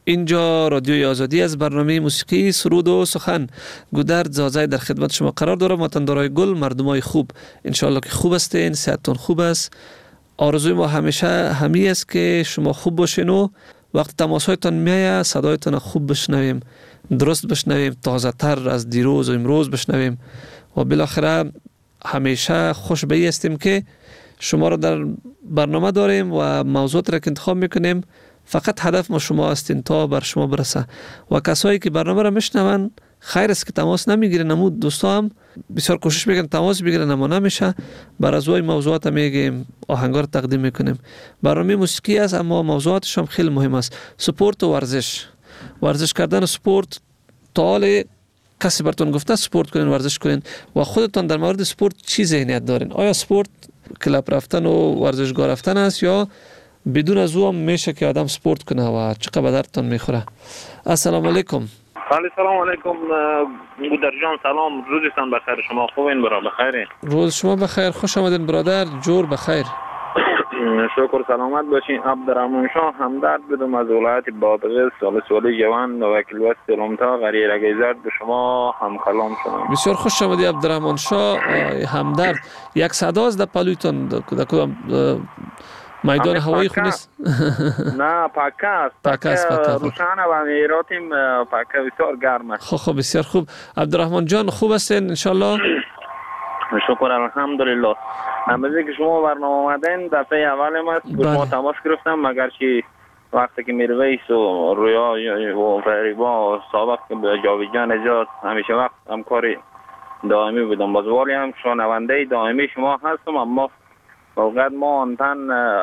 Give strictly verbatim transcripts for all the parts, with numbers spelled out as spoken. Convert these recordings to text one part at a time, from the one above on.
اینجا رادیوی آزادی از برنامه موسیقی سرود و سخن گودرد زازای در خدمت شما قرار دارم. وطندارای گل، مردمای خوب، انشالله که خوب هستین، صحتتون خوب است. آرزوی ما همیشه همی است که شما خوب باشین و وقت تماسهایتان میایه صدایتان خوب بشنویم، درست بشنویم، تازه تر از دیروز و امروز بشنویم و بالاخره همیشه خوشبختی هستیم که شما را در برنامه داریم و موضوعات را که انتخاب میکنیم فقط هدف ما شما هستین تا بر شما برسه. و کسایی که برنامه را میشنون خیر است که تماس نمیگیرن، اما دوستا هم بسیار کوشش میکنن تماس بگیرن اما نمیشه. بر ازوای موضوعات میگیم، آهنگا رو تقدیم میکنیم. برنامه موسیقی است اما موضوعاتش هم خیلی مهم است. سپورت و ورزش، ورزش کردن سپورت. تا حال کسی براتون گفته سپورت کنین، ورزش کنین و خودتون در مورد سپورت چی ذهنیت دارین؟ آیا سپورت کلاب رفتن و ورزشگاه رفتن است یا بدون از او هم میشه که آدم سپورت کنه و چقدر به دردتان میخوره؟ السلام علیکم. علی سلام علیکم گودر جان، سلام، روزتان بخیر. شما خوبین؟ برا بخیر؟ روز شما بخیر، خوش آمدین برادر، جور بخیر. شکر، سلامت باشین. عبدالرحمن شاه همدرد بدم از ولایت بادغیس، سال سوالی جوان و وکیل وست تلمتا غریه رگیزرد به شما هم کلام شما. بسیار خوش آمدی عبدالرحمن شاه همدرد. یک صداست در پلویتون در کدام میدان هوایی خونیست؟ نه پاکه است، پاکه است، روشانه و میراتیم پاکه بسیار گرم است. خب خب بسیار خوب. عبدالرحمن جان خوب هستین انشالله؟ شکر الحمدلله. همزه که شما برنامه آمدین دفعه اول ما شما تماس گرفتم، مگر که وقتی که میرویس و رویا و فریبا و سابق جاویدجان اجاد همیشه وقت همکاری دائمی بودم. بازواری هم شنونده دائمی شما هستم، اما واقعا ما آنتن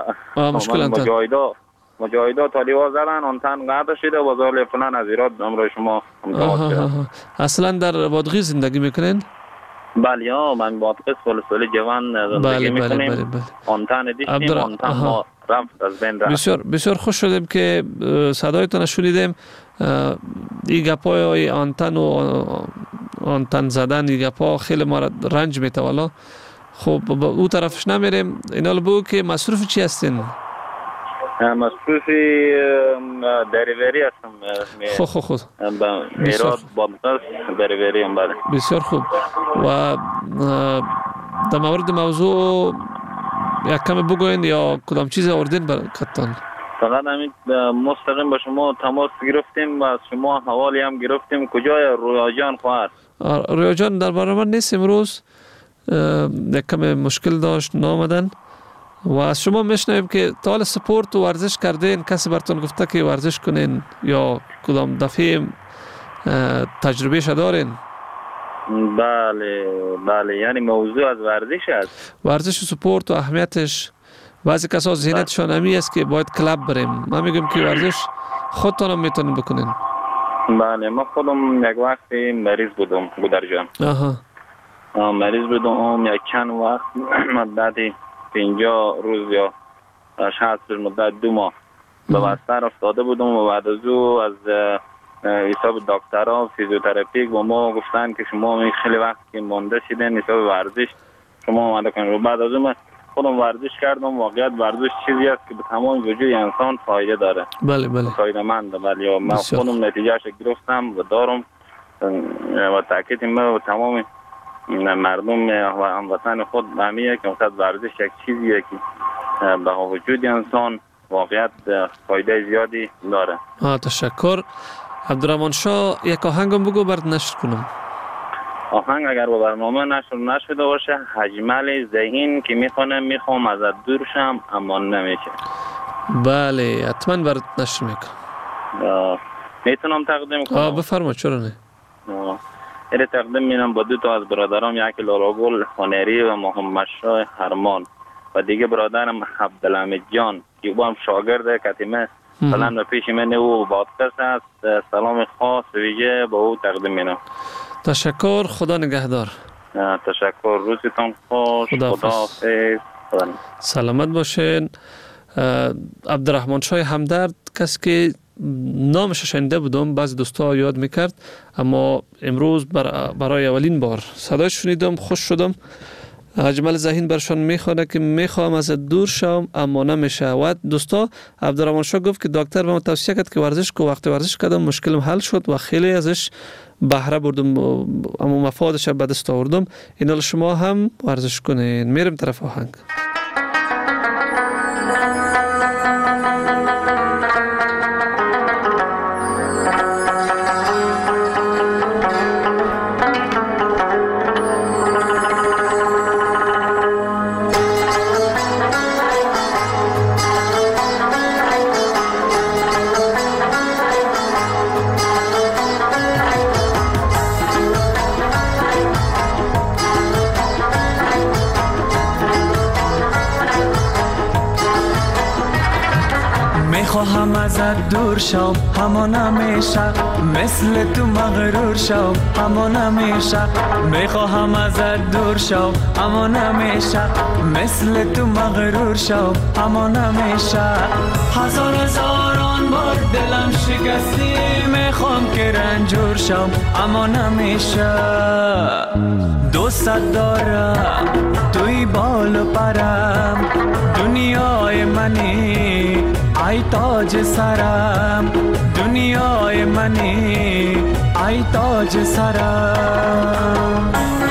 مجایدا مجایدا تالیوا زدن، آنتن قطع شده و بازار فلان از ایراد امروز شما اصلا در بادغیس زندگی میکنین؟ بله ها، من بادغیس فلسطین جوان زندگی میکنیم. آنتن دیشتیم، آنتن ما رفت از بین رفت. بسیار بسیار خوش شدیم که صدایتان شنیدیم. این گپای آنتن و آنتن زدن، این گپا خیلی ما رنج میته والا. خب با او طرفش نمیریم. اینا بگو که مصروف چی هستین؟ مصروفی دریوری هستم. خب خب خب ایراد بادغیس دریوری هم بله. بسیار خوب. و در مورد موضوع یک کمی بگوین یا کدام چیز آوردین برکتان؟ فقط همین مستقیم با شما تماس گرفتیم و از شما حوالی هم گرفتیم. کجای رویا جان خواهد؟ رویا جان در برنامه نیست امروز، یک کمی مشکل داشت نامدن و از شما میشنویم که تا حال سپورت و ورزش کردین، کسی براتون گفته که ورزش کنین یا کدام دفعه تجربهش دارین؟ بله بله، یعنی موضوع از ورزش است. ورزش و سپورت و اهمیتش. بعضی کسا ذهنیتشان همی است که باید کلاب بریم. ما میگم که ورزش خودتان هم میتونین بکنین. بله، ما خودم یک وقتی مریض بودم گودر جان. آها. مریض بودم یک چند وقت مدتی پنجاه روز یا شصت روز مدت دو ماه به بستر افتاده بودم و بعد از او از حساب دکترها فیزیوتراپی با ما گفتن که شما خیلی وقت که مانده شدین حساب ورزش شما آماده کنید. و بعد از اون خودم ورزش کردم. واقعیت ورزش چیزی است که به تمام وجود انسان فایده داره. بله بله. فایده منده. بله من خودم نتیجهش گرفتم و دارم و تاکید ما و تمام مردم و هموطن خود همیه که مثلا ورزش یک چیزیه که به وجود انسان واقعیت فایده زیادی داره. آه تشکر. عبدالرحمن شاه یک آهنگم بگو برد نشر کنم. آهنگ اگر با برنامه نشر نشده باشه حجمل ذهین که میخوانم میخوام ازت دور شم اما نمیشه. بله حتما برد نشر میکنم. میتونم تقدیم کنم؟ آه بفرما چرا نه. این تقدیم میکنم با دو تا از برادرام، یکی لالاگل هنری و محمد شاه هرمان و دیگه برادرم عبدالحمید جان که او هم شاگرد کتیمه فلان و پیش من او بادغیس است. سلام خاص ویژه با او تقدیم میکنم. تشکر، خدا نگهدار. تشکر، روزتان خوش. خدا حافظ. سلامت باشین. عبدالرحمن شاه همدرد کسی که نامش شنیده بودم، بعضی دوستا یاد میکرد اما امروز بر برای اولین بار صدایش شنیدم، خوش شدم. اجمل ذهین برشان میخوانه که میخوام از دور شوم اما نمیشه. و دوستا عبدالرحمن شاه گفت که دکتر به من توصیه کرد که ورزش کو. وقتی ورزش کردم مشکلم حل شد و خیلی ازش بهره بردم، اما مفادش به دست آوردم. اینا شما هم ورزش کنین. میرم طرف آهنگ. خواهم ازت دور شم همان همیشه، مثل تو مغرور شم همان همیشه. میخواهم ازت دور شم همان همیشه، مثل تو مغرور شم همان همیشه. هزار هزاران بار دلم شکستی، میخوام که رنجور شم همان همیشه. دوست دارم توی بال و پرم، دنیای منی ای تاج سرم، دنیای منی ای تاج سرم.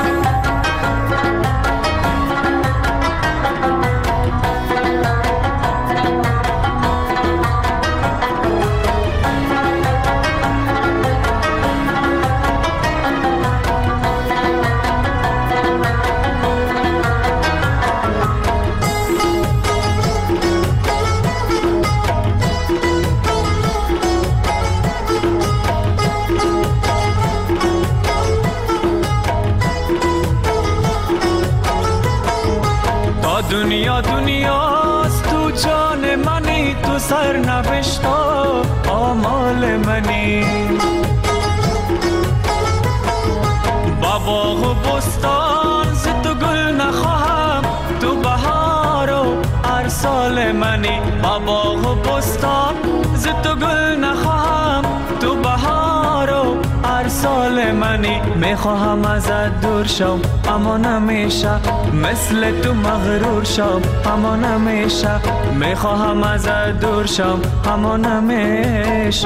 دنیا دنیاست تو جان منی، تو سر نوشتا آمال منی. با باغ و بستان ز تو گل نخواهم، تو بهار و هر سال منی. با باغ و بستان ز تو گل نخواهم، تو بهار و هر سال منی. میخواهم ازت دور شم اما نمیشه، مثل تو مغرور شم اما نمیشه. میخواهم ازت دور شم اما نمیشه.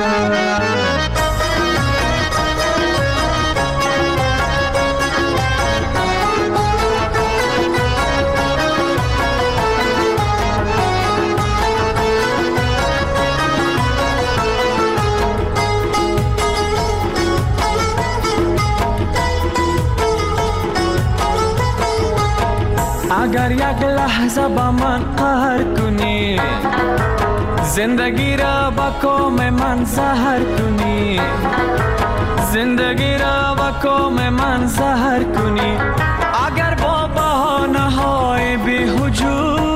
اگر یک لحظه با من قهر کنی، زندگی را با کام من زهر کنی، زندگی را با کام من زهر کنی. اگر با بهانه های بی‌وجود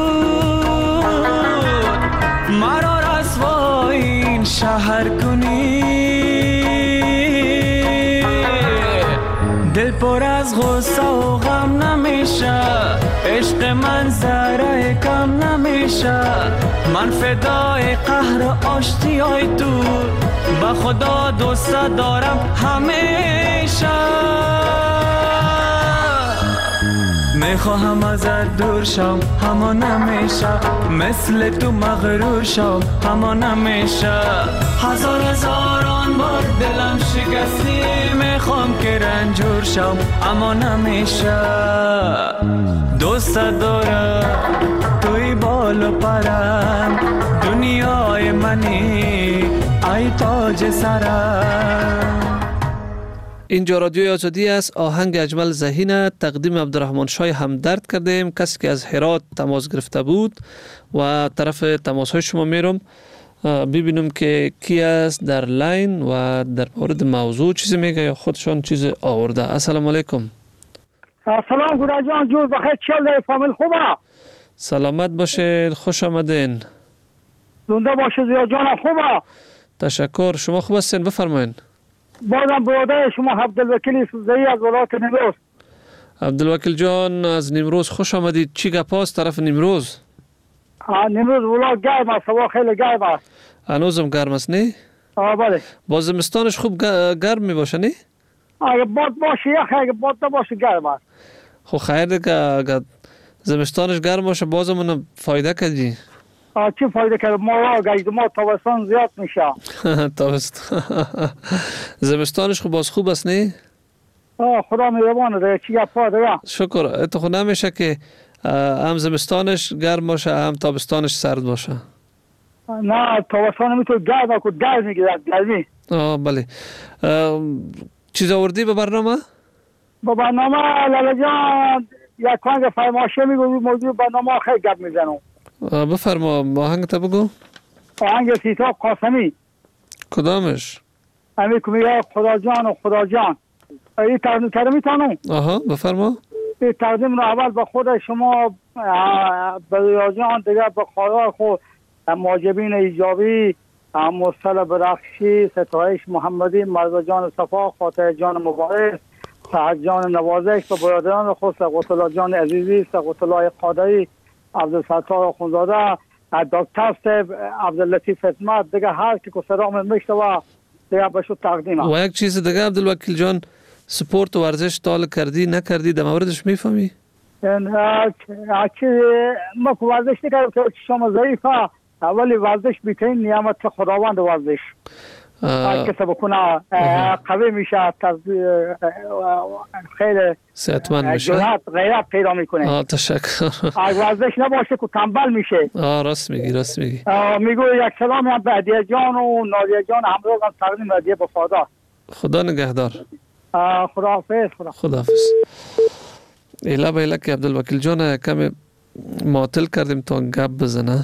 مرا رسوای این شهر کنی، دل پر از غصه و غم نمیشه، عشق من ذره کم نمیشه. من فدای قهر و آشتیای تو، با خدا دوست دارم همیشه. میخواهم ازت دور شم اما نمیشه، مثل تو مغرور شم اما نمیشه. هزار هزاران بار دلم شکستی، میخوام که رنجور شم اما نمیشه. دوست دارم توی بال و پرم، دنیای منی ای تاج سرم. اینجا رادیوی آزادی است. آهنگ اجمل ذهین تقدیم عبدالرحمن شاه همدرد کردیم، کسی که از هرات تماس گرفته بود و طرف تماس های شما میرم ببینم که کی است در لاین و در مورد موضوع چیزی میگه یا خودشان چیز آورده. السلام علیکم. سلام گوره جان، جور بخیر، چل فامیل خوبه؟ سلامت باشید، خوش آمدین. زنده باشه زیا جان، خوبه؟ تشکر. شما خوب هستین؟ بفرمایین. بازم برادر شما عبدالوکیل سوزایی از ولایت نیمروز. عبدالوکیل جان از نیمروز خوش آمدید. چی گپاست طرف نیمروز؟ نیمروز ولایت گرم است، هوا خیلی گرم است. هنوزم گرم است نه؟ آه بله. با زمستانش خوب گرم می باشه نه؟ اگه باد باشه یخ، اگه باد نباشه گرم است. خب خیر دیگه اگر زمستانش گرم باشه بازمون فایده کردی. آه چی فایده کرد؟ ما را گشت ما تابستان زیاد میشه. تابستان زمستانش خب باز خوب است نه؟ آه خدا مهربانه دیگه چی گپا دیگه. شکر. ات خود نمیشه که هم زمستانش گرم باشه هم تابستانش سرد باشه. نه تابستان میتونه گرم که گرم میگیره گرمی. آه بله. چیز آوردی به برنامه؟ با برنامه لاله جان یک کنگ فرماشه میگو موضوع برنامه خیلی گپ میزنم. بفرما آهنگ تا بگو. آهنگ سیتاب قاسمی. کدامش؟ امی که میگه خدا جان و خدا جان. این تقدیم کرده میتونم؟ آها بفرما. این تقدیم رو اول به خود شما به رویا جان دیگه به خدا خود ماجبین ایجابی مصطلح برخشی ستایش محمدی مرزا جان صفا خاطر جان مبارک سعد جان نوازش و برادران خود سقط الله جان عزیزی سقط الله قادری عبدالستار خونزاده دکتر صاحب عبداللطیف حکمت دیگه هر کی که صدا من میشنوه دیگه بهشون تقدیم. و یک چیز دیگه عبدالوکیل جان سپورت و ورزش تال کردی نکردی در موردش میفهمی؟ اچه ما ورزش نکردم که شما ضعیفه ولی ورزش بیترین نعمت خداوند ورزش هر کسی بکنه قوی میشه خیلی صحتمند میشه جرأت غیرت پیدا میکنه. آه تشکر. اگه ورزش نباشه که تنبل میشه. آه راست میگی راست میگی. میگو یک سلام هم به هدیه جان و نادیه جان همراه هم تقدیم هدیه به فادا. خدا نگهدار. خداحافظ. خداحافظ. ایلا بیلا که عبدالوکیل جان کمی معطل کردیم تا گپ بزنه.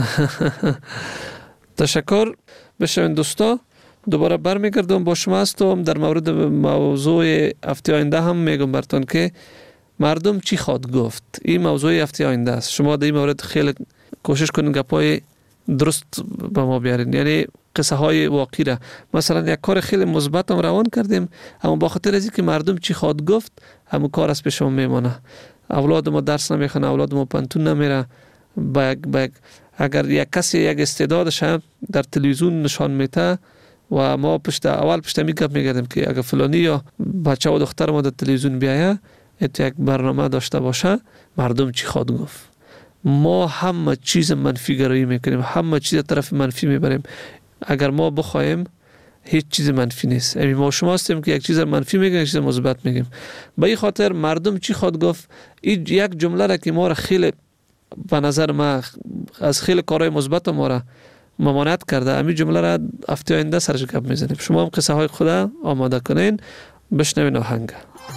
تشکر. بشین دوستا دوباره برمیگردم با شما هستم در مورد موضوع هفته آینده هم میگم براتون که مردم چی خواد گفت. این موضوع هفته آینده است. شما در این مورد خیلی کوشش کنین گپای درست به ما بیارین، یعنی قصه های واقعی را. مثلا یک کار خیلی مثبت هم روان کردیم اما با خاطر از اینکه مردم چی خواد گفت همون کار از پیش ما میمونه. اولاد ما درس نمیخونه، اولاد ما پنتون نمیره. با با اگر یک کسی یک استعدادش هم در تلویزیون نشان میده و ما پشت اول پشت میگم میگردیم که اگر فلانی یا بچه و دختر ما در تلویزیون بیایه ات یک برنامه داشته باشه مردم چی خواد گفت. ما همه چیز منفی گرایی میکنیم، همه چیز طرف منفی میبریم. اگر ما بخوایم هیچ چیز منفی نیست. یعنی ما شما هستیم که یک چیز منفی میگیم یک چیز مثبت میگیم. به این خاطر مردم چی خواد گفت این یک جمله را که ما را خیلی به نظر ما از خیلی کارهای مثبت ما را ممانعت کرده، همین جمله را هفته آینده سرش گپ میزنیم. شما هم قصه های خدا آماده کنین بشنوین آهنگ.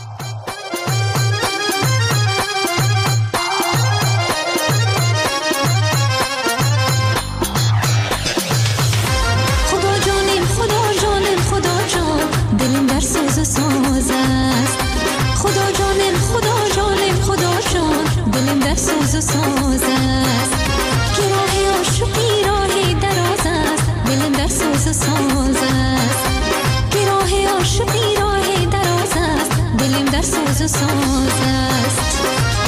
خدا جانم خدا جانم خدا جان دلم در سوز ساز است. خدا جانم خدا جانم خدا جان دلم در سوز ساز است. که راه عاشقی راهی دراز است دلم در سوز ساز است. که راه عاشقی راهی دراز است دلم در سوز ساز است.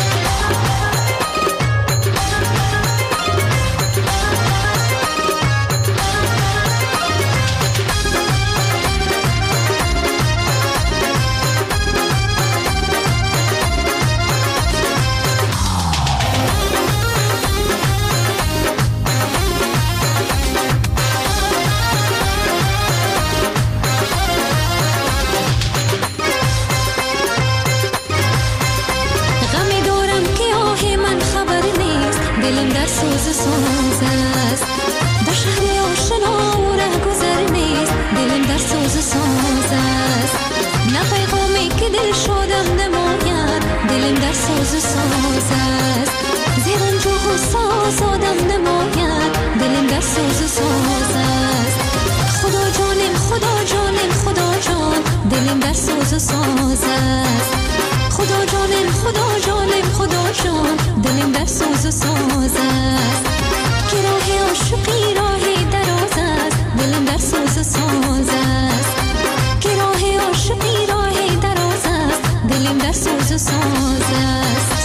سوز ساز است در شهر آشنا و ره گذر نیست دلم در سوز ساز است. نه پیغامی که دل شادم نماید دلم در سوز ساز است. زیران جو غصه آزادم نماید دلم در سوز ساز است. خدا جانم خدا جانم خدا جان دلم در سوز ساز است. خدا جانم خدا جانم خدا جان دلم در سوز ساز است. که راه عاشقی راهی دراز است دلم در سوز ساز است. که راه عاشقی راهی دراز است دلم در سوز ساز است.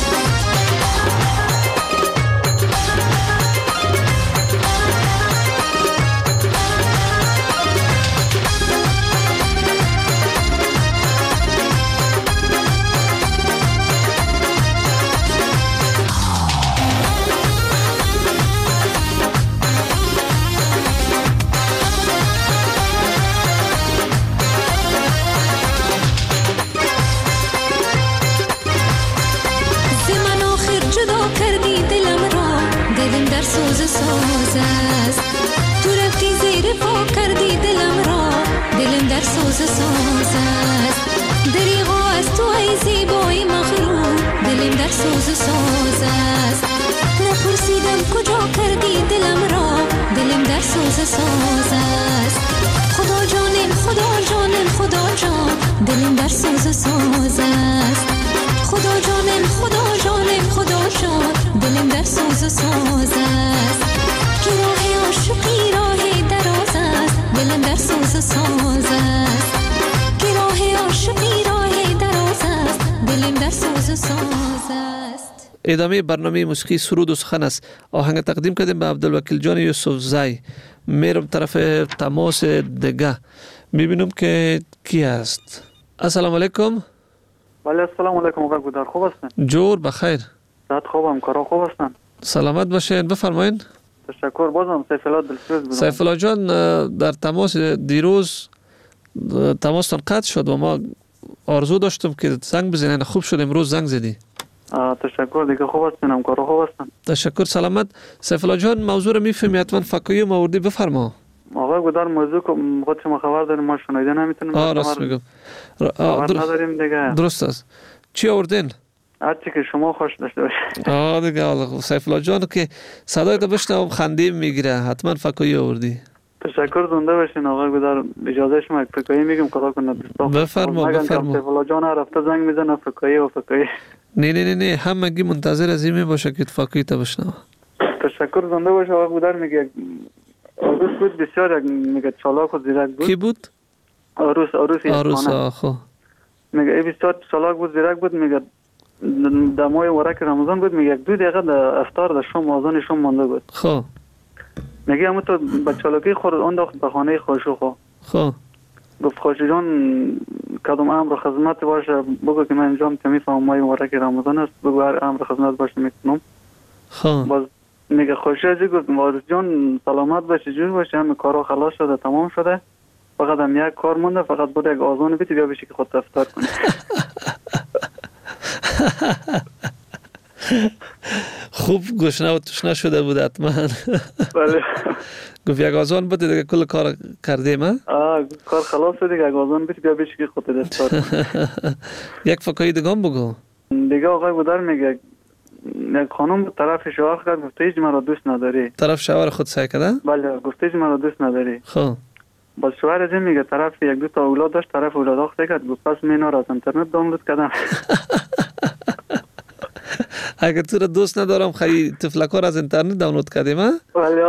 است. تو رفتی زیر پا کردی دلم را، دلم در سوز ساز است. دریغا از تو ای زیبای مغرور، دلم در سوز ساز است. نپرسیدم کجا کردی دلم را، دلم در سوز ساز است. خدا جانم خدا جانم خدا جان، دلم در سوز ساز است. خدا جانم خدا جانم خدا جان، دلم در سوز ساز است. که راه عاشقی راه دراز است، دلم در سوز ساز است. که راه عاشقی راه دراز است، دلم در سوز ساز است. ادامه برنامه موسیقی سرود و سخن است. آهنگ تقدیم کردیم به عبدالوکیل جان یوسف زی. میرم طرف تماس دیگه، میبینم که کی است. السلام علیکم. بله السلام علیکم آقا گودار، خوب هستین؟ جور بخیر. صحت خوبم، کارا خوب هستن؟ سلامت باشین، بفرمایین. تشکر. بازم سیف الله دلسوز بودم. سیف الله جان، در تماس دیروز تماستان قطع شد و ما آرزو داشتم که زنگ بزنین، خوب شد امروز زنگ زدی. تشکر دیگه، خوب هستین، کارا خوب هستن؟ تشکر، سلامت. سیف الله جان موضوع رو میفهمی، حتما فکایی موردی بفرما. آقا گودار موضوع که خود شما خبر داریم، ما شنیده نمیتونیم. آه راست میگم. خبر در... نداریم دیگه. درست است. چی آوردین؟ هرچی که شما خوش داشته باشید. آه دیگه آقا سیف الله جان که صدای تو بشنوم خنده میگیره، حتما فکایی آوردی. تشکر، زنده باشین آقا گودار. اجازه شما یک فکایی میگم خدا کنه دوستا. بفرما بفرما. سیف الله جان رفته زنگ میزنه فکایی و فکایی. نه نه نه نه، همگی منتظر از این باشه که فکایی تا بشنوم. تشکر، زنده باشه آقا گودار. میگه عروس بود بسیار، میگه چالاک و زیرک بود. کی بود؟ عروس عروس عروس آخو. میگه ای بسیار چالاک بود، زیرک بود. میگه دمای ورک رمضان بود. میگه یک دو دقیقه در افطار در شام آذان شام مانده بود. خب میگه اما تو با چالاکی خود انداخت به خانه خوشو خو. خب گفت خوشو جان کدام امر خدمت باشه بگو که من انجام میفهمم، مای ورک رمضان است، بگو هر امر خدمت باشه میکنم. خب باز میگه خوشو ازی گفت وارث جان سلامت باشه، جور باشه، همه کارا خلاص شده، تمام شده، فقط هم یک کار مونده، فقط بود یک آذان بیتی بیا بشی که خود افطار کنی. خوب گشنه و تشنه شده بود حتما. بله. گفت یک آذان بود دیگه کل کار کردیم. آه کار خلاص شد دیگه، یک آذان بیتی بیا بشی که خود افطار کنی. یک فکایی دیگه هم بگو. دیگه آقای بودار میگه یک خانم به طرف شوهر کرد، گفته هیچ مرا دوست نداری. طرف شوهر خود سعی کرده؟ بله، گفته هیچ مرا دوست نداری. خب باز شوهر از این میگه طرف یک دو تا اولاد داشت، طرف اولاد آخته کرد، گفت پس من را از اینترنت دانلود کردم. اگر تو را دوست ندارم خیلی تفلکار از اینترنت دانلود کردیم ها؟ بله.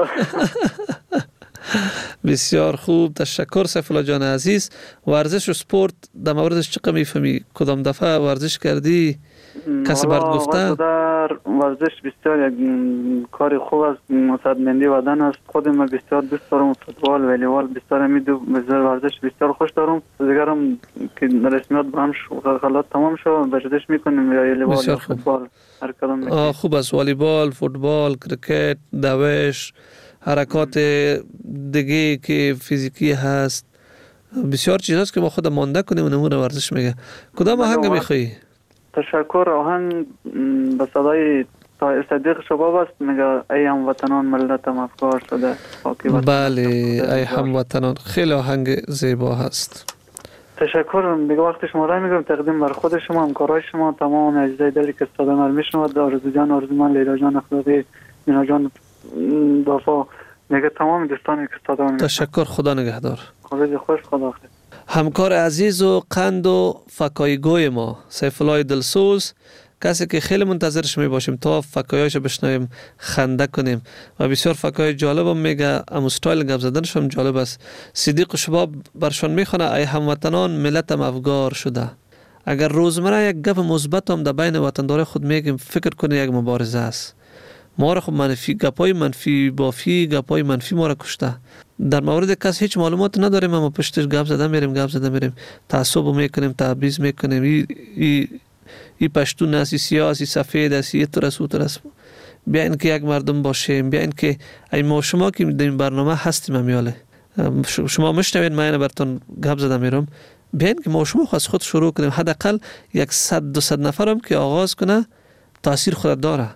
بسیار خوب، تشکر سیف الله جان عزیز. ورزش و سپورت در موردش چقدر میفهمی؟ کدام دفعه ورزش کردی؟ کسی برات گفته؟ در ورزش بسیار یک کار خوب است، مصدمندی بدن است. خود من بسیار دوست دارم فوتبال، والیبال بسیار میدو، بسیار ورزش بسیار خوش دارم. دیگرم که رسمیت به هم خلات تمام شد ورزش میکنیم، یا والیبال یا فوتبال هر کدام میکنیم. آه خوب است، والیبال، فوتبال، کرکت، دوش، حرکات دیگه که فیزیکی هست، بسیار چیز هست که ما خود مانده کنیم و نمونه ورزش میگه. کدام آهنگ میخوایی؟ تشکر. آهنگ به صدای صدیق شباب است، میگه ای هموطنان ملتم افکار شده. بله ای هموطنان، خیلی آهنگ زیبا هست. تشکر. دیگه وقت شما را میگم تقدیم بر خود شما، همکارای شما، تمام اجزای دلی که صدا من میشنود، آرزو جان، آرزومن، لیلا جان اخلاقی، مینا جان دافا، میگه تمام دوستانی که صدا من میشنود. تشکر، خدا نگهدار. خدا خوش، خدا خیر. همکار عزیز و قند و فکایگوی ما سیف الله دلسوز، کسی که خیلی منتظرش می باشیم تا فکایاشو بشنویم، خنده کنیم و بسیار فکای جالب هم میگه، ام استایل گپ زدنش هم جالب است. صدیق شباب برشان میخونه ای هموطنان ملتم افگار شده. اگر روزمره یک گپ مثبت هم در بین وطندار خود میگیم، فکر کنه یک مبارزه است. ما را خب منفی گپای منفی بافی گپای منفی ما را کشته. در مورد کس هیچ معلومات نداریم، اما پشتش گپ زده میریم گپ زده میریم تعصب میکنیم، تبعیض میکنیم، ای ای ای پشتون است، ای سیاه است، ای سفید است، ای ترس و ترس. بیاین که یک مردم باشیم، بیاین که ای ما شما که در این برنامه هستیم امیاله، شما مشنوین من براتون گپ زده میرم، بیاین که ما شما از خود شروع کنیم، حداقل یک صد دو صد نفرم که آغاز کنه تاثیر خود داره.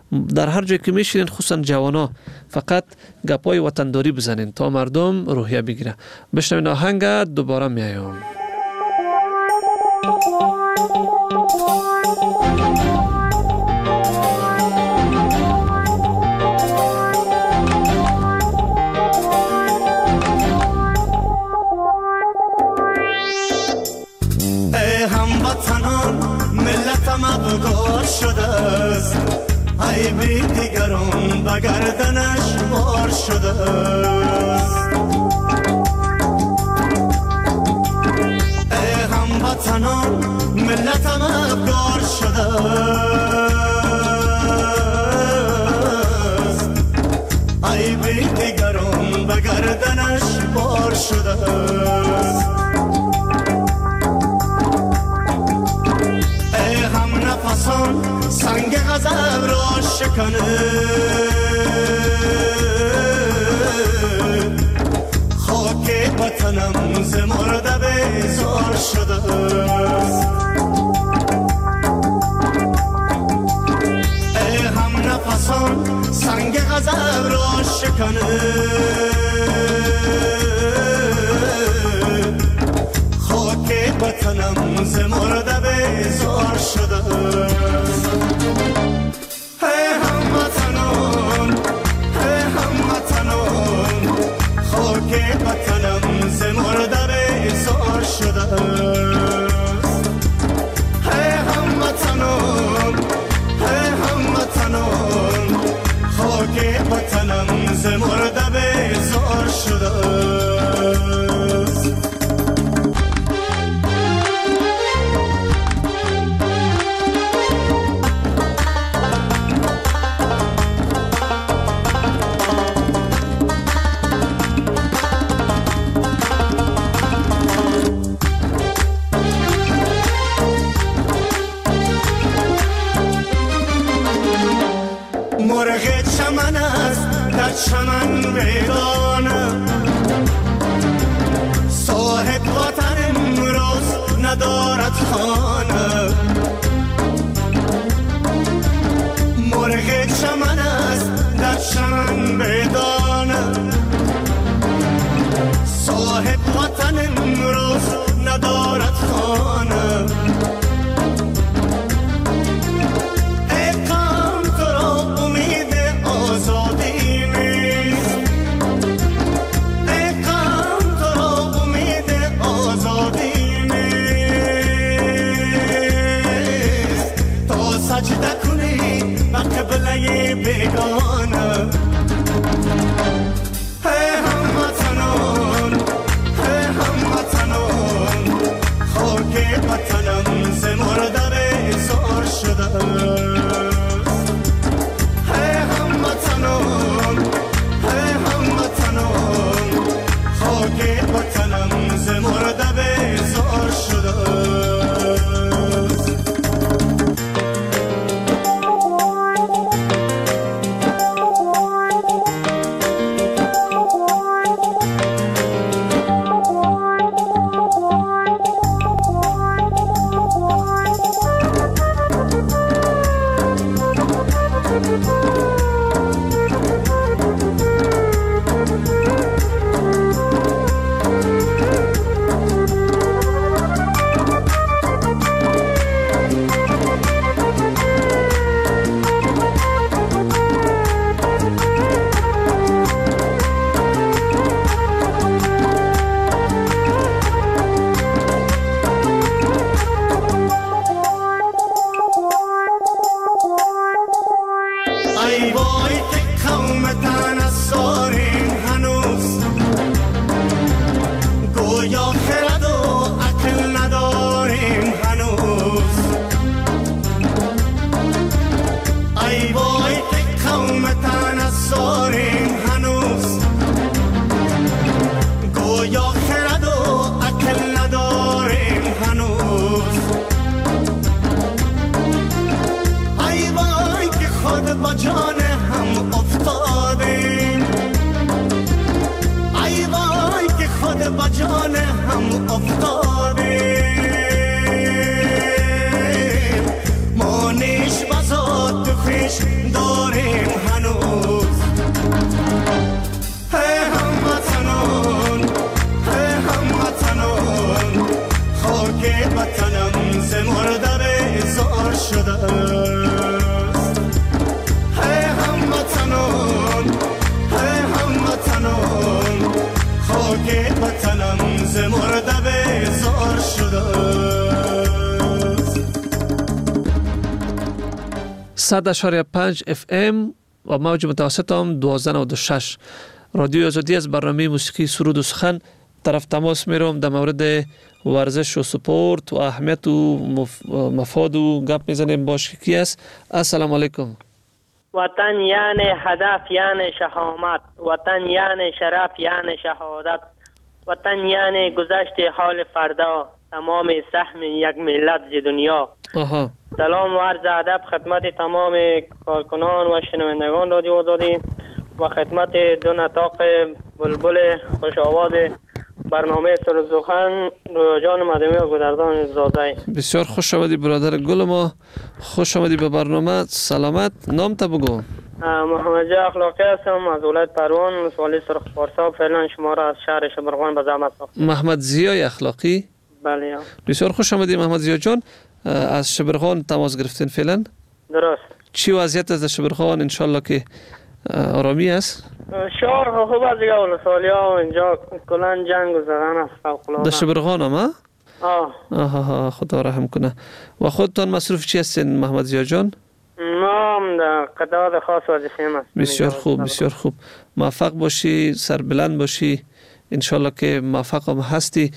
در هر جای که میشینین خصوصا جوانا فقط گپای وطنداری بزنین تا مردم روحیه بگیره. بشنوین آهنگ دوباره میایم. ابگار شده است ای بی دیگران به گردنش بار شده است ای هموطنان ملتم ابگار شده است ای بی دیگران به گردنش بار شده است سنگ غضب را شکنه خاک وطنم ز مرده بیزار شده است ای هم نفسان سنگ غضب را شکنه خاک وطنم ز مرده بیزار شده است ای هموطنان ای هموطنان خاک وطنم ز مرده بیزار شده است ای هموطنان ای هموطنان خاک وطنم ز مرده بیزار شده است چمن ویرانه صاحب وطن امروز ندارد خانه مرغ چمن است در چمن بیدانه صاحب وطن امروز ندارد خانه شده است. هی هموطنان هی هموطنان خاک وطنم ز مرده بیزار شده است. صد اشاریه پنج اف ام و موج متوسط هم دوازده و شش. رادیو آزادی از برنامه موسیقی سرود و سخن طرف تماس میروم در مورد ورزش و سپورت و اهمیت و مفاد و گپ میزنیم باش. کی است؟ السلام علیکم. وطن یعنی هدف یعنی شهامت، وطن یعنی شرف یعنی شهادت، وطن یعنی گذشت حال فردا، تمام سهم یک ملت ز دنیا. آها. سلام و عرض ادب خدمت تمام کارکنان و شنوندگان رادیو آزادی و خدمت دو نطاق بلبل خوش آواز برنامه سرود و سخن رویا جان مدمی و گودردان زاده. بسیار خوش آمدی برادر گل ما، خوش آمدی به برنامه. سلامت. نام تا بگو. محمد جا اخلاقی هستم از ولایت پروان، ولسوالی سرخ پارسا. فعلا شما را از شهر شبرغان به زحمت ساختم. محمد زیای اخلاقی. بله. بسیار خوش آمدی محمد زیا جان. از شبرغان تماس گرفتین فعلا؟ درست. چی وضعیت از شبرغان؟ انشالله که آرامی است. شهر خوب است دیگه، ولسوالی ها و اینجا کلان جنگ و زدن است فوق العاده. در شبرغان هم ها؟ آه. آها خدا رحم کنه. و خودتان مصروف چی هستین محمد زیا جان؟ ما هم در قطعات خاص وظیفه ما. بسیار خوب بسیار خوب. موفق باشی، سربلند باشی. انشالله که موفق هم هستی.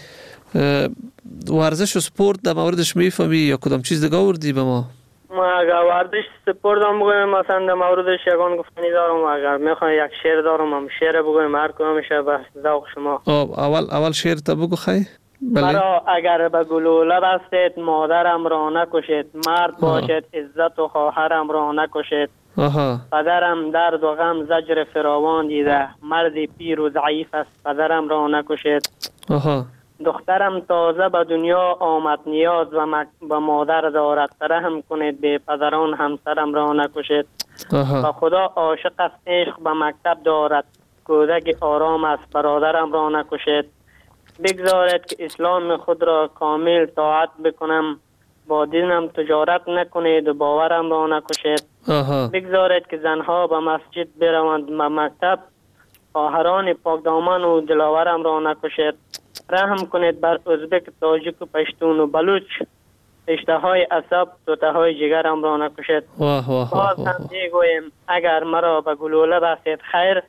ورزش و سپورت در موردش میفهمی یا کدام چیز دیگه آوردی به ما؟ ما اگر ورزش سپورت هم بگویم مثلا در موردش یگان گفتنی دارم و اگر میخوای یک شعر دارم هم شعر بگویم هر کدام میشه به ذوق شما. اول اول شعر تا بگو خی. مرا اگر به گلوله بستید مادرم را نکشید، مرد باشد عزت و خواهرم را نکشید. آها. پدرم درد و غم زجر فراوان دیده، مرد پیر و ضعیف است پدرم را نکشید. آها. دخترم تازه به دنیا آمد نیاز و مک... به مادر دارد، رحم کنید به پدران همسرم را نکشید. آها. و خدا عاشق است عشق به مکتب دارد، کودک آرام است برادرم را نکشید. بگذارید که اسلام خود را کامل طاعت بکنم، با دینم تجارت نکنید و باورم را نکشید. آها. بگذارید که زنها به مسجد بروند به مکتب، خواهران پاکدامن و دلاورم را نکشید. رحم کنید بر ازبک، تاجیک و پشتون و بلوچ، اشتهای عصب توتهای جگرم را نکشید. واه واه باز هم میگویم اگر مرا به گلوله بستید خیر،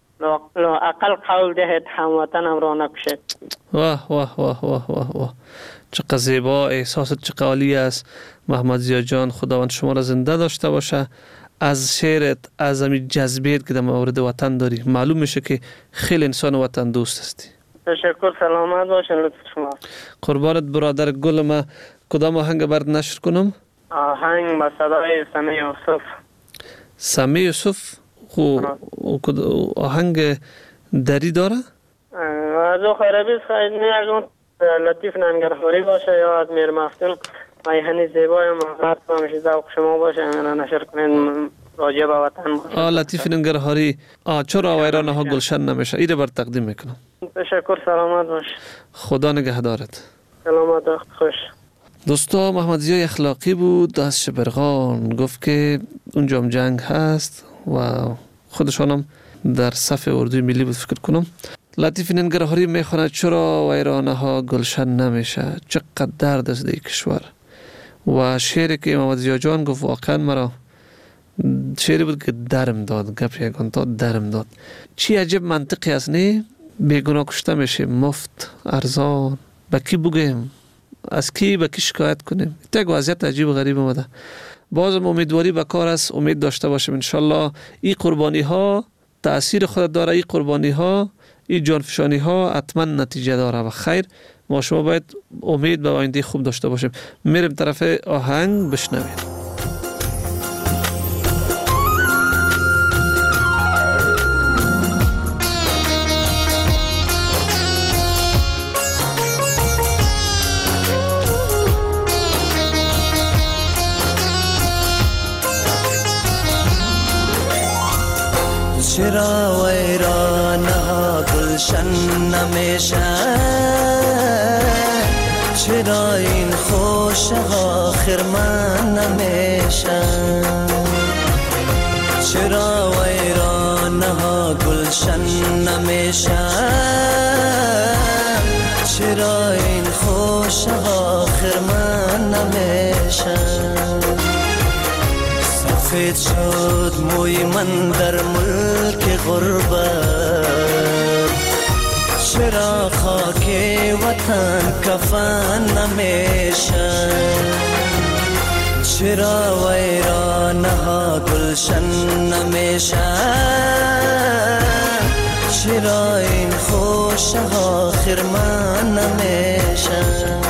لا اقل قول دهید هموطنم را نکشید. واه واه واه واه واه واه. چقدر زیبا، احساست چقدر عالی است محمد زیا جان. خداوند شما را زنده داشته باشه. از شعرت، از همین جذبیت که در مورد وطن داری معلوم میشه که خیلی انسان وطن دوست هستی. تشکر، سلامت باشین. لطف شما. قربانت برادر گل. ما کدام آهنگ برات نشر کنم؟ آهنگ با صدای سمی یوسف. سمی یوسف خو آهنگ دری داره؟ از او خیربیز خواهید میگم لطیف ننگرخوری باشه یا از میر مفتون مایهنی زیبای محمد همیشه ذوق شما باشه، امینا نشر کنین راجع به وطن باشه. آه لطیف ننگرخوری. آه چرا ویرانه ها گلشن نمیشه؟ ایره بر تقدیم میکنم. تشکر، سلامت باش. خدا نگهدارت. سلامت، وقت خوش. دوستا محمد زیای اخلاقی بود از شبرغان. گفت که اونجا جنگ هست و خودشانم در صف اردوی ملی بود فکر کنم. لطیف ننگرهاری میخونه چرا ویرانه ها گلشن نمیشه، چقدر درد است در کشور. و شعری که محمد زیا جان گفت واقعا مرا شعری بود که درم داد، گپ یگان تا درم داد. چی عجب منطقی است نه؟ بیگناه کشته میشه مفت ارزان. با کی بگیم؟ از کی با کی شکایت کنیم؟ یک وضعیت عجیب و غریب اومده. بازم امیدواری به کار است، امید داشته باشیم انشالله این قربانی ها تأثیر خود داره. این قربانی ها، این جانفشانی ها حتما نتیجه داره و خیر. ما شما باید امید به آینده خوب داشته باشیم. میریم طرف آهنگ بشنویم. چرا ویرانه ها گلشن نمیشه، چرا این خود خوش آخر من نمیشم چرا ویرانه ها گلشن نمیشم چرا این خوش آخر من نمیشم سفید شد موی من در ملک غربت چرا خاک وطن کفن نمیشم چرا ویرانه ها گلشن نمیشم چرا این خوش آخر من نمیشم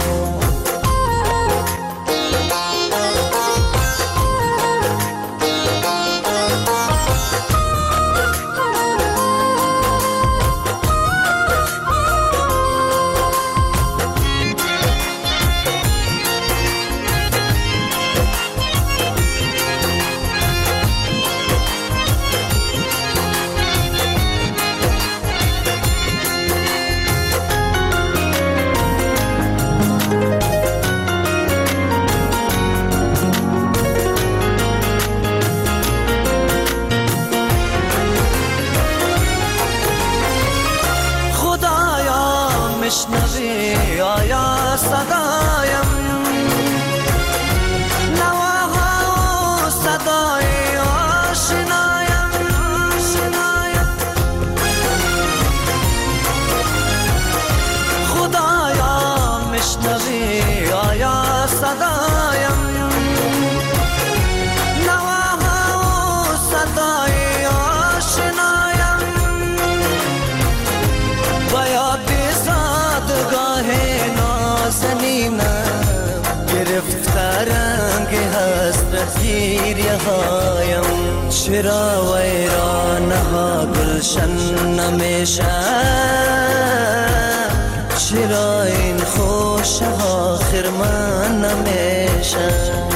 مشنوی آیا صدایم نواها و صدای آشنایم خدایا مشنوی آیا صدایم نواها و صدای آشنایم بیاد گاه نازنینم گرفت رنگ حسرت گریه هایم چرا ویرانه ها گلشن نمیشم چرا این خوش آخر من نمیشم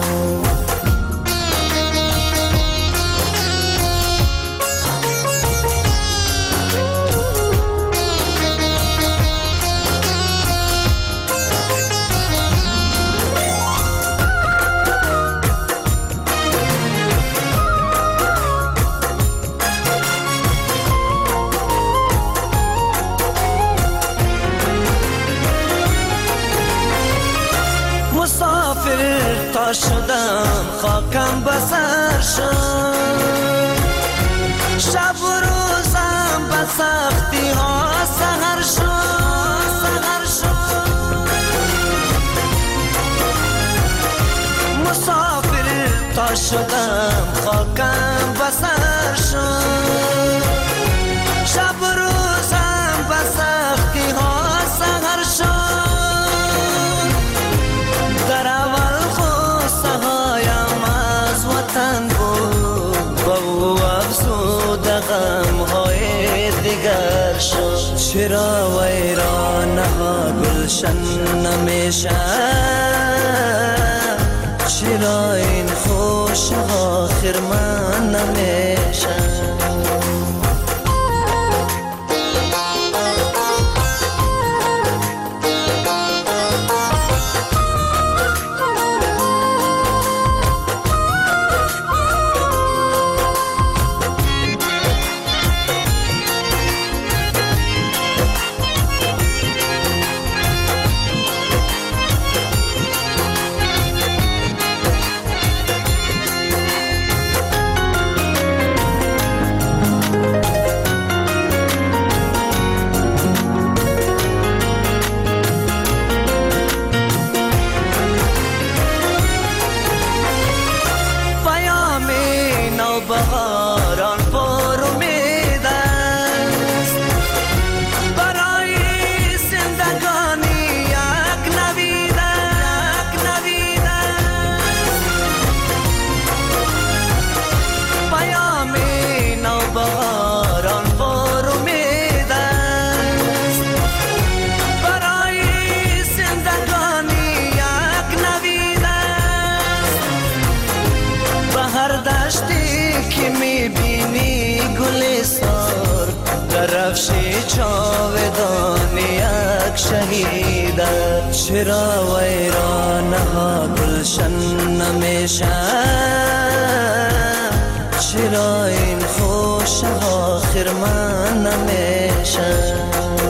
مسافر تا شدم خاکم بسر شد شب و روزم به سختی ها سهر شد سهر شد مسافر تا شدم خاکم بسر شد شب و روزم به سختی ها سهر شد در اول خواسته هایم از وطن بود با او افزوده غم های دیگر شد چرا ویرانه ها گلشن نمیشم چرا این خوش آخر من نمیشم فلک شهید است. چرا ویرانه ها گلشن نمیشن؟ چرا این خوشه ها خرمن نمیشن؟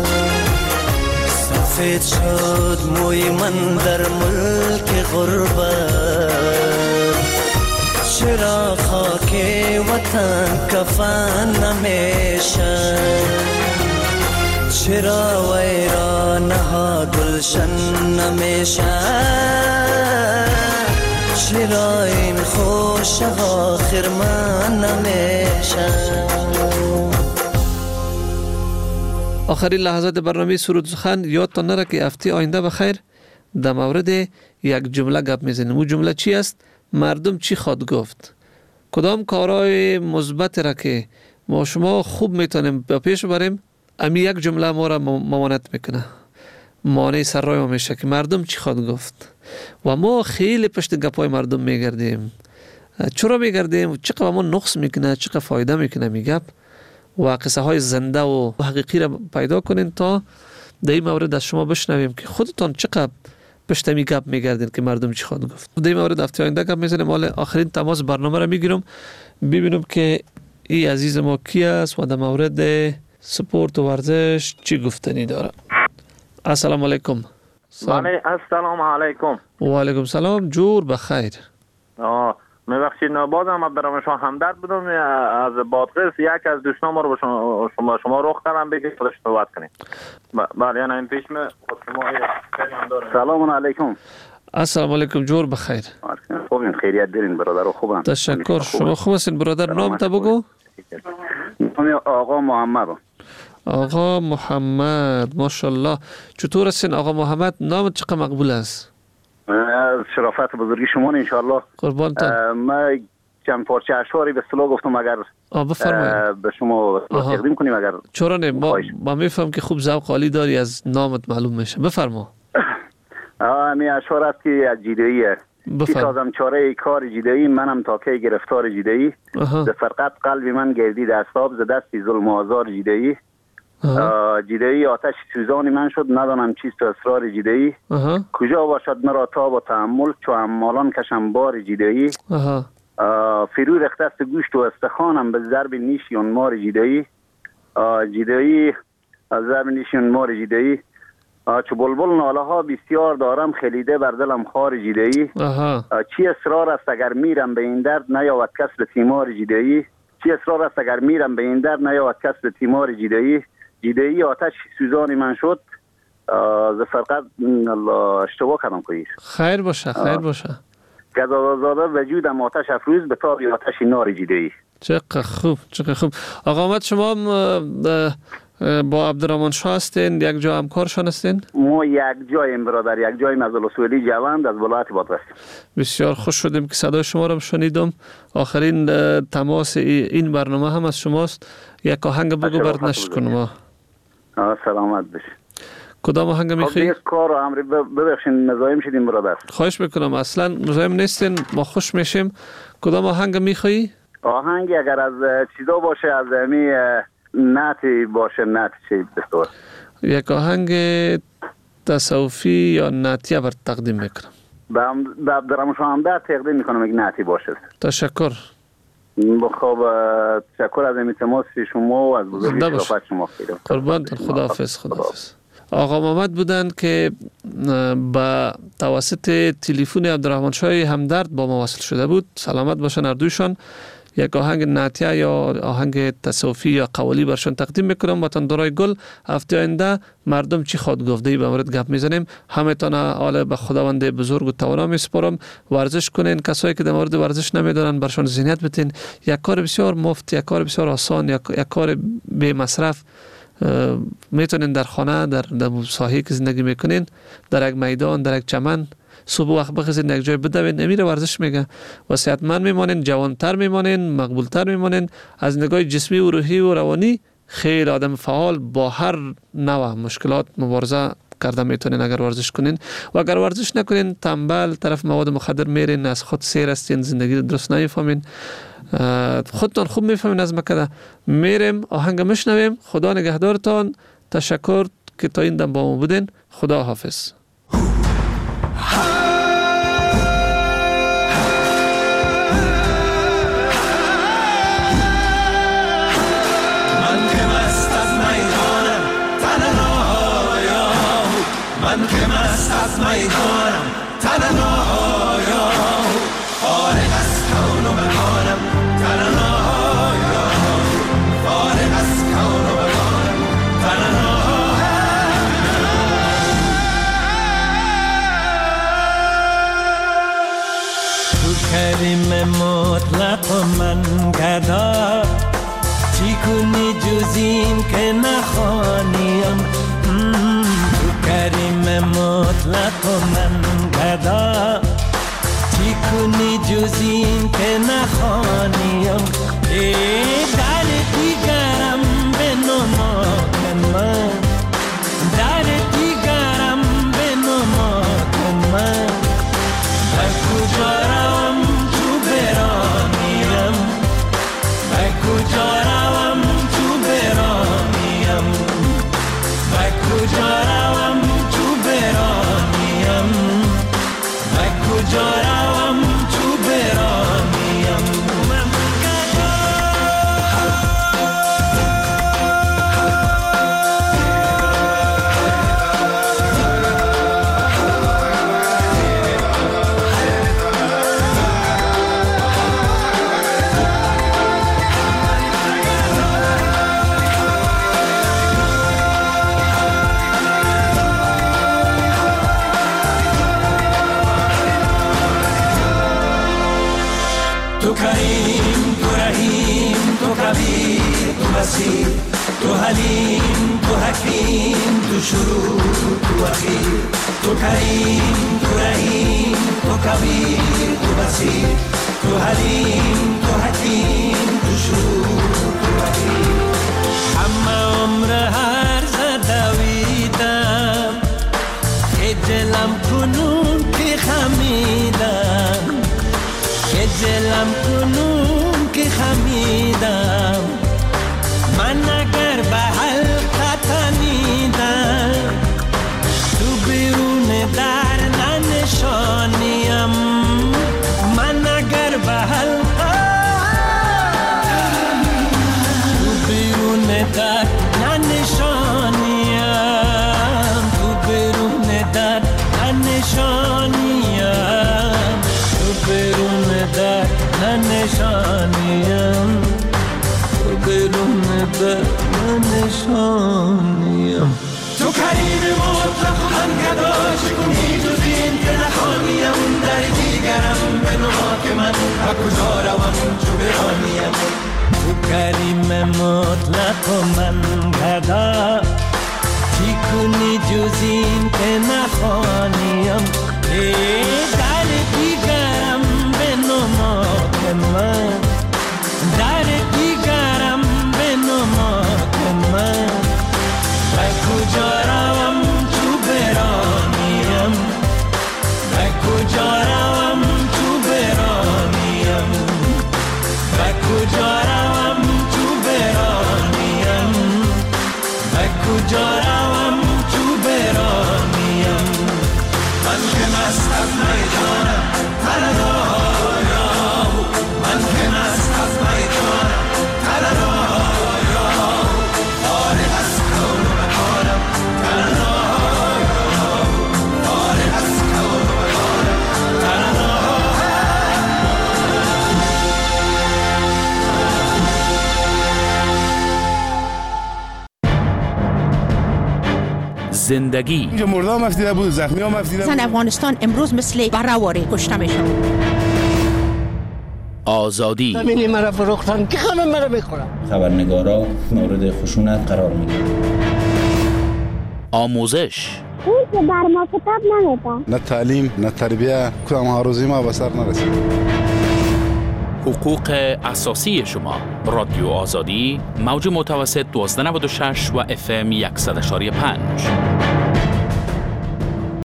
سفید شد موی من در ملک غربت، چرا خاک وطن کفن نمیشن؟ چرا ویرانه ها گلشن نمیشن؟ چرا این خوشه ها خرمن نمیشن؟ آخرین لحظات برنامه سرود سخن یادتان نره که هفته آینده بخیر در مورد یک جمله گپ میزنیم. اون جمله چی است؟ مردم چی خواد گفت. کدام کارهای مثبت را که ما شما خوب میتونیم به پیش بریم، امی یک جمله ما را ممانعت میکنه، مانع سر راه ما میشه که مردم چی خواد گفت. و ما خیلی پشت گپای مردم میگردیم. چرا میگردیم؟ چقدر ما نقص میکنه، چقدر فایده میکنه میگپ، و قصه های زنده و حقیقی را پیدا کنین تا در این مورد از شما بشنویم که خودتان چقدر پشت می گپ میگردین که مردم چی خواد گفت. در این مورد هفته آینده گپ میزنیم. حالا آخرین تماس برنامه را میگیرم ببینم که این عزیز ما کی است و در مورد سپورت و ورزش چی گفتنی داره. السلام علیکم. بله السلام علیکم. و علیکم سلام. جور بخیر. آه میبخشید بازم من برام شما همدرد بودم از بادغیس یک از دوستان ما رو به شما شما, شما رخ کردم بگید خودش صحبت کنید. بله یعنی این پیش می سلام علیکم. السلام علیکم. جور بخیر. خوبین خیریت دارین برادر؟ خوبم تشکر. شما خوب هستین برادر؟ نام تا بگو. نام آقا محمد. آقا محمد ماشاءالله. چطور هستین آقا محمد؟ نام چقدر مقبول است؟ شرافت بزرگی شما انشالله. قربانتان. من چند پارچه اشعاری به اصطلاح گفتم اگر به شما تقدیم کنیم. اگر چرا نه، ما ما میفهم که خوب ذوق عالی داری، از نامت معلوم میشه. بفرما. می اشعار است که از جیده‌ایه. کی تازم چاره کار جیده‌ای، منم تا کی گرفتار جیده‌ای. ز فرقت قلب من گردید اسباب، ز دستی ظلم و آزار جیده‌ای. جیده‌ای آتش سوزان من شد، ندانم چیست اسرار جیده‌ای. کجا باشد مرا تاب و تحمل، چو حمالان کشم بار جیده‌ای. فرو رخته است گوشت و استخوانم، به ضرب نیشی اون مار جیده‌ای. جیده‌ای از ضرب نیشی اون مار جیده‌ای. چو بلبل ناله ها بسیار دارم، خلیده بر دلم خار جیده‌ای. چی اصرار است اگر میرم به این درد، نیاید کس به تیمار جیده‌ای. چی اصرار است اگر میرم به این درد، نیاید کس به تیمار جیده‌ای. جیده‌ای آتش سوزان من شد، ز فرقت الله اشتباه کردم کویش. خیر باشه خیر باشه. گزازاده وجودم آتش افروز، به تاب آتش نار جیده‌ای. چقدر خوب چقدر خوب. آقا احمد شما با عبدالرحمن شاه هستین، یک جا همکارشان هستین؟ ما یک جایم برادر، یک جایم از الاسولی جوند از ولایت بادغیس. بسیار خوش شدیم که صدای شما را شنیدم. آخرین تماس این برنامه هم از شماست. یک آهنگ بگو برد نشد کنم. سلامت بش. کدام آهنگ میخوایی؟ خب کار و امری ببخشین مزاحم شدیم برادر. خواهش میکنم، اصلا مزاحم نیستین، ما خوش میشیم. کدام آهنگ میخوایی؟ آهنگ اگر از چیزا باشه، از امی نعتی باشه، نعت چی بسیار. یک آهنگ تصوفی یا نعتیه بر تقدیم میکنم. به عبدالرحمن شاه همدرد تقدیم میکنم یک نعتی باشه. تشکر. خب تشکر از این تماس شما و از بزرگی شرافت شما. قربانتان. خداحافظ. خداحافظ. آقا محمد بودند که با توسط تلفن عبدالرحمن شاه همدرد با ما وصل شده بود. سلامت باشن هر دویشان. یک آهنگ نعتیه یا آهنگ تصوفی یا قوالی برشان تقدیم میکنم. وطن دارای گل هفته آینده مردم چی خواد گفته به مورد گپ میزنیم. همه تانا حال به خداوند بزرگ و توانا میسپارم. ورزش کنین، کسایی که در مورد ورزش نمیدونن برشان ذهنیت بدین. یک کار بسیار مفت، یک کار بسیار آسان، یک کار بی مصرف میتونین در خانه، در در ساحه‌ای که زندگی میکنین، در یک میدان، در یک چمن صبح وقت بخیزین یک جای بدوین، امیر ورزش میگه و صحتمند میمانین، جوانتر میمانین، مقبولتر میمانین. از نگاه جسمی و روحی و روانی خیلی آدم فعال با هر نوع مشکلات مبارزه کرده میتونین اگر ورزش کنین. و اگر ورزش نکنین تنبل، طرف مواد مخدر میرین، از خود سیر هستین، زندگی درست نمیفهمین، خودتان خوب میفهمین. از مکده میریم آهنگ میشنویم. خدا نگهدارتان. تشکر که تا این دم با ما بودین. خدا حافظ. من که مست از میدانم تنهایا فارغ از کون و مکانم تنهایا فارغ از کون و مکانم تنهایا تو کریم مطلق و من گدا چی کنی جز این که نخوانیم کریم مطلق و من گدا چی کنی جز این که نخوانیم ای در دیگرم به نما کن من در دیگرم به نما کن من به کجا روم تو برانیم به کجا روم تو برانیم به کجا روم کجا روم تو برانیم من تو کریم تو رحیم تو کبیر تو بصیر تو حلیم تو حکیم تو شروع تو اخیر تو کریم تو رحیم تو کبیر تو بصیر تو حلیم تو حکیم تو شروع تو اخیر همه عمر هر زدویدم که دلم کنون که خمیدم که دلم کنون که خمیدم من اگر به حلقه تنیدم تو بیرون در ننشانیم من اگر به حلقه تو بیرون در ننشانیم تو بیرون در ننشانیم تو بیرون در ننشانیم تو بیرون در ننشانیم تو کریم مطلق من گدا چکنی جز این که نخوانیم در دیگرم به نما که من و کجا روم چو برانیم تو کریم مطلق و من گدا چی کنی جز این که نخوانیم ای در دیگرم به نما که من در دیگرم به نما که من به کجا روم تو برانیم به کجا روم تو برانیم به کجا روم تو برانیم به کجا روم تو برانیم من که مست از میدانم تنهایا من که مست از میدانم تنهایا فارغ از کون و مکانم تنهایا فارغ از کون و مکانم تنهایا زندگی اینجا مرده هم افتیده بود زخمی هم افتیده بود زن افغانستان امروز مثل برهواری کشته میشن آزادی زمینی مرا فروختن که همه مرا میخورن خبرنگارا مورد خشونت قرار میگیرن آموزش اون که بر ما کتاب نمیدن نه تعلیم نه تربیه کدام هاروزی ما به سر نرسید حقوق اساسی شما رادیو آزادی موج متوسط دوازده نود و شش و اف ام صد و شش و پنج